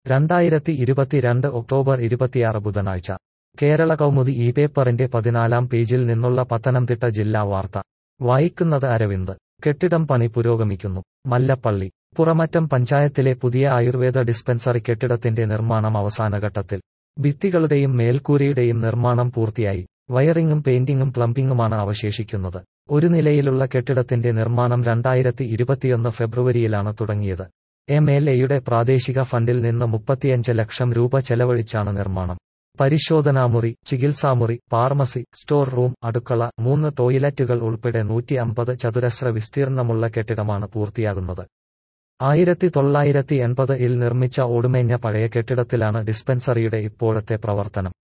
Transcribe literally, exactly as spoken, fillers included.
രണ്ടായിരത്തി ഇരുപത്തിരണ്ട് ഒക്ടോബർ ഇരുപത്തിയാറ് ബുധനാഴ്ച കേരള കൗമുദി ഈ പേപ്പറിന്റെ പതിനാലാം പേജിൽ നിന്നുള്ള പത്തനംതിട്ട ജില്ലാ വാർത്ത വായിക്കുന്നത് അരവിന്ദ്. കെട്ടിടം പണി പുരോഗമിക്കുന്നു. മല്ലപ്പള്ളി. പുറമറ്റം പഞ്ചായത്തിലെ പുതിയ ആയുർവേദ ഡിസ്പെൻസറി കെട്ടിടത്തിന്റെ നിർമ്മാണം അവസാനഘട്ടത്തിൽ. ഭിത്തികളുടെയും മേൽക്കൂരയുടെയും നിർമ്മാണം പൂർത്തിയായി. വയറിംഗും പെയിന്റിംഗും പ്ലംബിംഗുമാണ് അവശേഷിക്കുന്നത്. ഒരു നിലയിലുള്ള കെട്ടിടത്തിന്റെ നിർമ്മാണം രണ്ടായിരത്തി ഇരുപത്തിയൊന്ന് ഫെബ്രുവരിയിലാണ് തുടങ്ങിയത്. എം എൽ എയുടെ പ്രാദേശിക ഫണ്ടിൽ നിന്ന് മുപ്പത്തിയഞ്ച് ലക്ഷം രൂപ ചെലവഴിച്ചാണ് നിർമ്മാണം. പരിശോധനാമുറി, ചികിത്സാമുറി, ഫാർമസി, സ്റ്റോർ റൂം, അടുക്കള, മൂന്ന് ടോയ്ലറ്റുകൾ ഉൾപ്പെടെ നൂറ്റി അമ്പത് ചതുരശ്ര വിസ്തീർണമുള്ള കെട്ടിടമാണ് പൂർത്തിയാകുന്നത്. ആയിരത്തി തൊള്ളായിരത്തി എൺപത് ഇൽ നിർമ്മിച്ച ഓടുമേഞ്ഞ പഴയ കെട്ടിടത്തിലാണ് ഡിസ്പെൻസറിയുടെ ഇപ്പോഴത്തെ പ്രവർത്തനം.